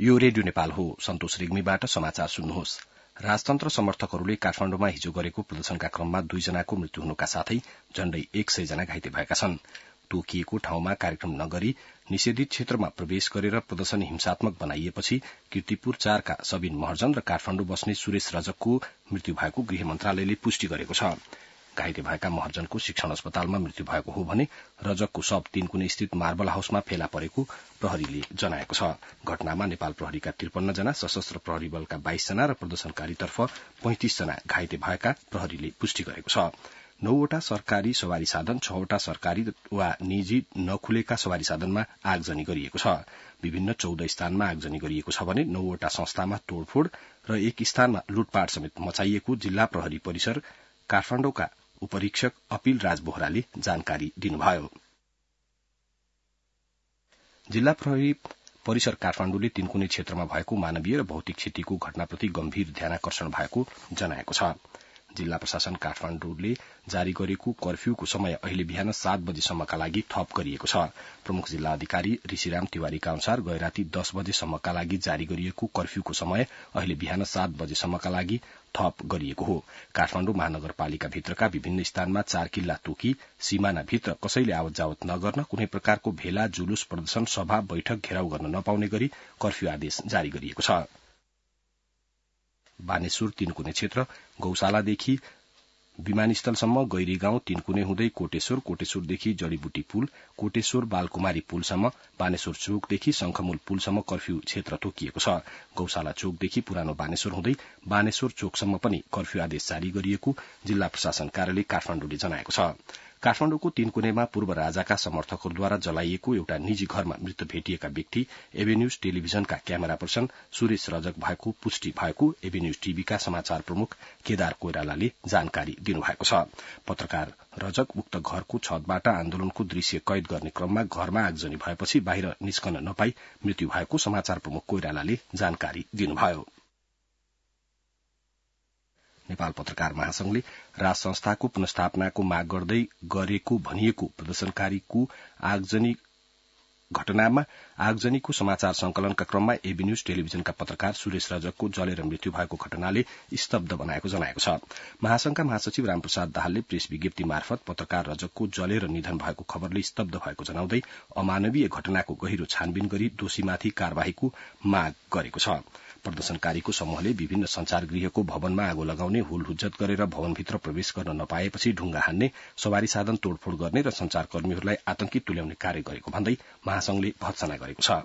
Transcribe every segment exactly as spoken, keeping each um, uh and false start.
यो रेडियो नेपाल हो। सन्तोष रेग्मीबाट समाचार सुन्नुहोस्। राजतन्त्र समर्थकहरूले काठमाण्डुमा हिजो गरेको प्रदर्शनका क्रममा दुईजनाको मृत्यु हुनुका साथै झण्डै एक सय जना घाइते भएका छन्। तोकिएको ठाउँमा कार्यक्रम नगरी निषेधित क्षेत्रमा प्रवेश गरेर प्रदर्शन हिंसात्मक बनाइएपछि कीर्तिपुर चारका सबिन महर्जन र काठमाण्डु बस्ने सुरेश रजकको मृत्यु भएको गृह मन्त्रालयले पुष्टि गरेको छ। घाइते भएका महर्जनको शिक्षण अस्पतालमा मृत्यु भएको हो भने रजकको शव तीनकुने स्थित मार्बल हाउसमा फेला परेको प्रहरीले जनाएको छ। घटनामा नेपाल प्रहरीका त्रिपन्न जना, सशस्त्र प्रहरी बलका बाइस जना र प्रदर्शनकारीतर्फ पैंतिस जना घाइते भएका प्रहरीले पुष्टि गरेको छ। नौवटा सरकारी सवारी साधन, छवटा सरकारी वा निजी नखुलेका सवारी साधनमा आगजनी गरिएको छ। विभिन्न चौध स्थानमा आगजनी गरिएको छ भने नौवटा संस्थामा तोड़फोड़ र एक स्थानमा लुटपाट समेत मचाइएको जिल्ला प्रहरी परिसर काठमाडौँका उपरीक्षक अपिल राज बोहराले जानकारी दिनुभयो। जिल्ला प्रहरी परिसर काठमाण्डुले तीनकुने क्षेत्रमा भएको मानवीय र भौतिक क्षतिको घटनाप्रति गम्भीर ध्यानाकर्षण भएको जनाएको छ। जिल्ला प्रशासन काठमाण्डुले जारी गरेको कर्फ्यूको समय अहिले बिहान सात बजेसम्मका लागि थप गरिएको छ। प्रमुख जिल्ला अधिकारी ऋषिराम तिवारीका अनुसार गैराती दस बजेसम्मका लागि जारी गरिएको कर्फ्यूको समय अहिले बिहान सात बजेसम्मका लागि थप गरिएको हो। काठमाण्डु महानगरपालिका भित्रका विभिन्न स्थानमा चार किल्ला तोकी सीमानाभित्र कसैले आवत जावत नगर्न, कुनै प्रकारको भेला, जुलुस, प्रदर्शन, सभा, बैठक घेराउ गर्न नपाउने गरी कर्फ्यू आदेश जारी गरिएको छ। बानेश्वर तीनकुने क्षेत्र गौशालादेखि विमानस्थलसम्म, गैरी गाउँ तीनकुने हुँदै कोटेश्वर, कोटेश्वरदेखि जड़ीबुटी पुल, कोटेश्वर बालकुमारी पुलसम्म, बानेश्वर चोकदेखि शंखमूल पुलसम्म कर्फ्यू क्षेत्र तोकिएको छ। गौशाला चोकदेखि पुरानो बानेश्वर हुँदै बानेश्वर चोकसम्म पनि कर्फ्यू आदेश जारी गरिएको जिल्ला प्रशासन कार्यालय काठमाण्डुले जनाएको छ। काठमाण्डुको तीनकुनेमा पूर्व राजाका समर्थकहरूद्वारा जलाइएको एउटा निजी घरमा मृत भेटिएका व्यक्ति एभेन्यूज टेलिभिजनका क्यामेरा पर्सन सुरेश रजक भएको पुष्टि भएको एभेन्यूज टीभीका समाचार प्रमुख केदार कोइरालाले जानकारी दिनुभएको छ। पत्रकार रजक उक्त घरको छतबाट आन्दोलनको दृश्य कैद गर्ने क्रममा घरमा आगजनी भएपछि बाहिर निस्कन नपाई मृत्यु भएको समाचार प्रमुख कोइरालाले जानकारी दिनुभयो। नेपाल पत्रकार महासंघले राज संस्थाको पुनस्थापनाको माग गर्दै गरेको भनिएको प्रदर्शनकारीको आगजनी घटनामा आगजनीको समाचार संकलनका क्रममा एभेन्यूज टेलिभिजनका पत्रकार सुरेश रजकको जलेर मृत्यु भएको घटनाले स्तब्ध बनाएको जनाएको छ। महासंघका महासचिव रामप्रसाद दाहालले प्रेस विज्ञप्ति मार्फत पत्रकार रजकको जलेर निधन भएको खबरले स्तब्ध भएको जनाउँदै अमानवीय घटनाको गहिरो छानबिन गरी दोषीमाथि कार्यवाहीको माग गरेको छ। प्रदर्शनकारीको समूहले विभिन्न संचारगृहको भवनमा आगो लगाउने, हुलहुज्जत गरेर भवनभित्र प्रवेश गर्न नपाएपछि ढुंगा हान्ने, सवारी साधन तोड़फोड़ गर्ने र संचारकर्मीहरूलाई आतंकित तुल्याउने कार्य गरेको भन्दै महासंघले भर्त्सना गरेको छ।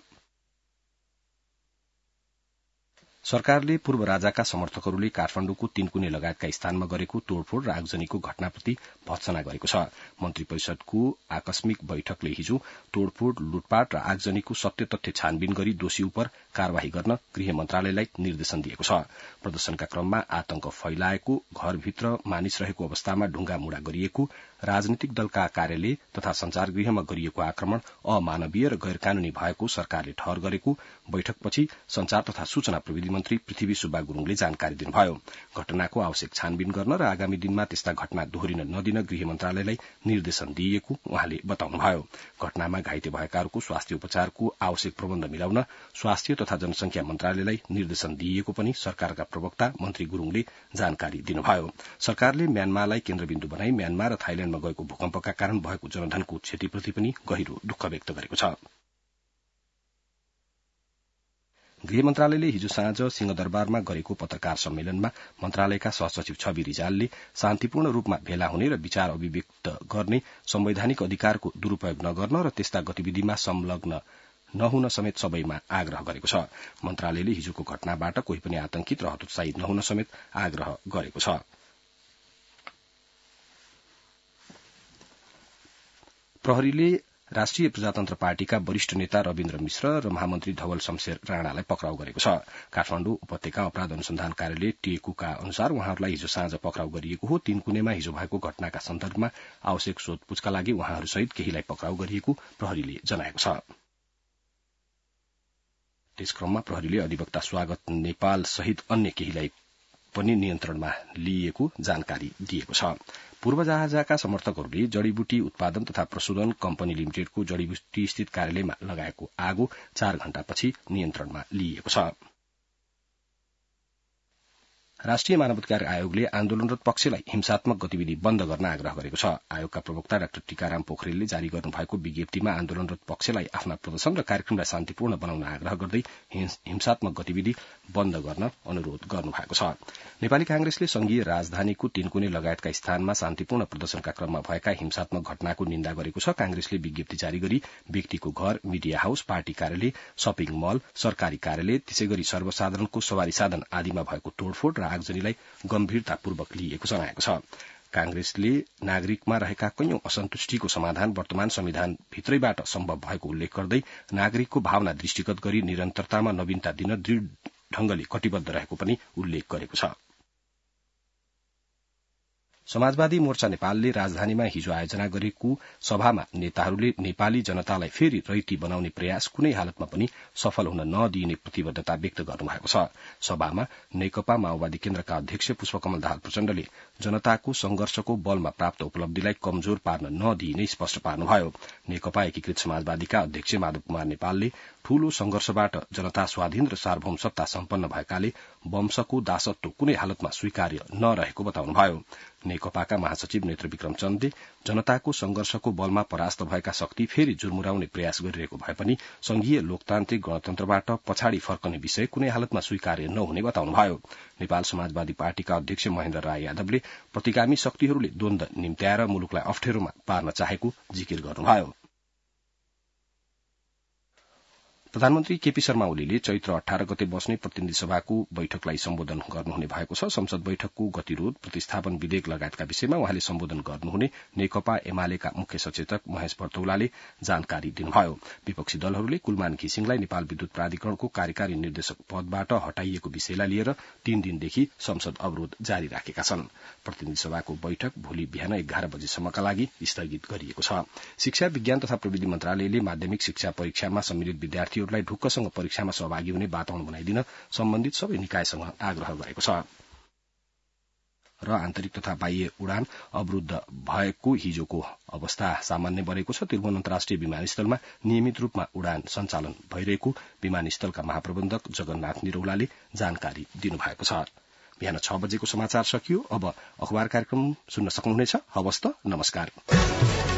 सरकारले पूर्व राजाका समर्थकहरूले काठमाण्डुको तीनकुने लगायतका स्थानमा गरेको तोड़फोड़ र आगजनीको घटनाप्रति भर्त्सना गरेको छ। मन्त्री परिषदको आकस्मिक बैठकले हिजो तोड़फोड़, लुटपाट र आगजनीको सत्य तथ्य छानबिन गरी दोषी उपर कार्यवाही गर्न गृह मन्त्रालयलाई निर्देशन दिएको छ। प्रदर्शनका क्रममा आतंक फैलाएको, घरभित्र मानिस रहेको अवस्थामा ढुंगा मुड़ा गरिएको, राजनीतिक दलका कार्यालय तथा संचारगृहमा गरिएको आक्रमण अमानवीय र गैर कानूनी भएको सरकारले ठहर गरेको बैठकपछि संचार तथा सूचना प्रविधि मन्त्री पृथ्वी सुब्बा गुरूङले जानकारी दिनुभयो। घटनाको आवश्यक छानबिन गर्न र आगामी दिनमा त्यस्ता घटना दोहोरिन नदिन गृह मन्त्रालयलाई निर्देशन दिइएको उहाँले बताउनुभयो। घटनामा घाइते भएकाहरूको स्वास्थ्य उपचारको आवश्यक प्रबन्ध मिलाउन स्वास्थ्य तथा जनसंख्या मन्त्रालयलाई निर्देशन दिइएको पनि सरकारका प्रवक्ता मन्त्री गुरूङले जानकारी दिनुभयो। सरकारले म्यानमारलाई केन्द्रबिन्दु बनाई म्यानमार र थाइल्याण्डमा गएको भूकम्पका कारण भएको जनधनको क्षतिप्रति पनि गहिरो दुःख व्यक्त गरेको छ। गृह मन्त्रालयले हिजो साँझ सिंहदरबारमा गरेको पत्रकार सम्मेलनमा मन्त्रालयका सहसचिव छवि रिजालले शान्तिपूर्ण रूपमा भेला हुने र विचार अभिव्यक्त गर्ने संवैधानिक अधिकारको दुरूपयोग नगर्न र त्यस्ता गतिविधिमा संलग्न नहुन समेत सबैमा आग्रह गरेको छ। मन्त्रालयले हिजोको घटनाबाट कोही पनि आतंकित र हतोत्साहित नहुन समेत आग्रह गरेको छ। प्रहरीले राष्ट्रिय प्रजातन्त्र पार्टीका वरिष्ठ नेता रविन्द्र मिश्र र महामन्त्री धवल शमशेर राणालाई पक्राउ गरेको छ। काठमाण्डु उपत्यका अपराध अनुसन्धान कार्यालय टिएकुका अनुसार उहाँहरूलाई हिजो साँझ पक्राउ गरिएको हो। तीनकुनेमा हिजो भएको घटनाका सन्दर्भमा आवश्यक सोधपूछका लागि उहाँहरूसहित केहीलाई पक्राउ गरिएको प्रहरीले जनाएको छ। त्यसक्रममा प्रहरीले अधिवक्ता स्वागत नेपाल सहित अन्य केहीलाई पनि नियन्त्रणमा लिइएको जानकारी दिएको छ। पूर्वजाजाका समर्थकहरूले जड़ीबुटी उत्पादन तथा प्रशोधन कम्पनी लिमिटेडको जड़ीबुटी स्थित कार्यालयमा लगाएको आगो चार घण्टापछि नियन्त्रणमा लिइएको छ। राष्ट्रिय मानवाधिकार आयोगले आन्दोलनरत पक्षलाई हिंसात्मक गतिविधि बन्द गर्न आग्रह गरेको छ। आयोगका प्रवक्ता डाक्टर टीकाराम पोखरेलले जारी गर्नुभएको विज्ञप्तिमा आन्दोलनरत पक्षलाई आफ्ना प्रदर्शन र कार्यक्रमलाई शान्तिपूर्ण बनाउन आग्रह गर्दै हिंसात्मक गतिविधि बन्द गर्न अनुरोध गर्नुभएको छ। नेपाली कांग्रेसले संघीय राजधानीको तीनकुने लगायतका स्थानमा शान्तिपूर्ण प्रदर्शनका क्रममा भएका हिंसात्मक घटनाको निन्दा गरेको छ। कांग्रेसले विज्ञप्ति जारी गरी व्यक्तिको घर, मिडिया हाउस, पार्टी कार्यालय, शपिङ मल, सरकारी कार्यालय, त्यसैगरी सर्वसाधारणको सवारी साधन आदिमा भएको तोडफोड र आगजनीलाई गम्भीरतापूर्वक लिएको जनाएको छ। कांग्रेसले नागरिकमा रहेका कैयौं असन्तुष्टिको समाधान वर्तमान संविधान भित्रैबाट सम्भव भएको उल्लेख गर्दै नागरिकको भावना दृष्टिगत गरी निरन्तरतामा नवीनता दिन दृढ़ ढंगले कटिबद्ध रहेको पनि उल्लेख गरेको छ। समाजवादी मोर्चा नेपालले राजधानीमा हिजो आयोजना गरेको सभामा नेताहरूले नेपाली जनतालाई फेरि रैती बनाउने प्रयास कुनै हालतमा पनि सफल हुन नदिइने प्रतिबद्धता व्यक्त गर्नुभएको छ। सभामा नेकपा माओवादी केन्द्रका अध्यक्ष पुष्पकमल दाहाल प्रचण्डले जनताको संघर्षको बलमा प्राप्त उपलब्धिलाई कमजोर पार्न नदिइने स्पष्ट पार्नुभयो। नेकपा एकीकृत समाजवादीका अध्यक्ष माधव कुमार नेपालले ठूलो संघर्षबाट जनता स्वाधीन र सार्वभौम सत्ता सम्पन्न भएकाले वंशको दासत्व कुनै हालतमा स्वीकार्य नरहेको बताउनुभयो। नेकपाका महासचिव नेत्र विक्रम चन्दले जनताको संघर्षको बलमा परास्त भएका शक्ति फेरि जुर्मुराउने प्रयास गरिरहेको भए पनि संघीय लोकतान्त्रिक गणतन्त्रबाट पछाडि फर्कने विषय कुनै हालतमा स्वीकार्य नहुने बताउनुभयो। नेपाल समाजवादी पार्टीका अध्यक्ष महेन्द्र राय यादवले प्रतिगामी शक्तिहरूले द्वन्द निम्त्याएर मुलुकलाई अप्ठ्यारोमा पार्न चाहेको जिकिर गर्नुभयो। प्रधानमन्त्री केपी शर्मा ओलीले चैत्र अठार गते बस्ने प्रतिनिधि सभाको बैठकलाई सम्बोधन गर्नुहुने भएको छ। संसद बैठकको गतिरोध, प्रतिस्थापन विधेयक लगायतका विषयमा उहाँले सम्बोधन गर्नुहुने नेकपा एमालेका मुख्य सचेतक महेश बर्तौलाले जानकारी दिनुभयो। विपक्षी दलहरूले कुलमान घिसिङलाई नेपाल विद्युत प्राधिकरणको कार्यकारी निर्देशक पदबाट हटाइएको विषयलाई लिएर तीन दिनदेखि संसद अवरोध जारी राखेका छन्। प्रतिनिधि सभाको बैठक भोलि बिहान एघार बजेसम्मका लागि स्थगित गरिएको छ। शिक्षा विज्ञान तथा प्रविधि मन्त्रालयले माध्यमिक शिक्षा परीक्षामा सम्मिलित विद्यार्थी लाई ढुक्कसँग परीक्षामा सहभागी हुने वातावरण बनाइदिन सम्बन्धित सबै निकायसँग आग्रह गरेको छ। र आन्तरिक तथा बाह्य उडान अवरुद्ध भएको हिजोको अवस्था सामान्य बनेको छ। त्रिभुवन अन्तर्राष्ट्रिय विमानस्थलमा नियमित रूपमा उडान सञ्चालन भइरहेको विमानस्थलका महाप्रबन्धक जगन्नाथ निरौलाले जानकारी दिनुभएको छ। बिहान छ बजेको समाचार सकियो। अब अखबार कार्यक्रम सुन्न सक्नुहुनेछ। हवस् त, नमस्कार।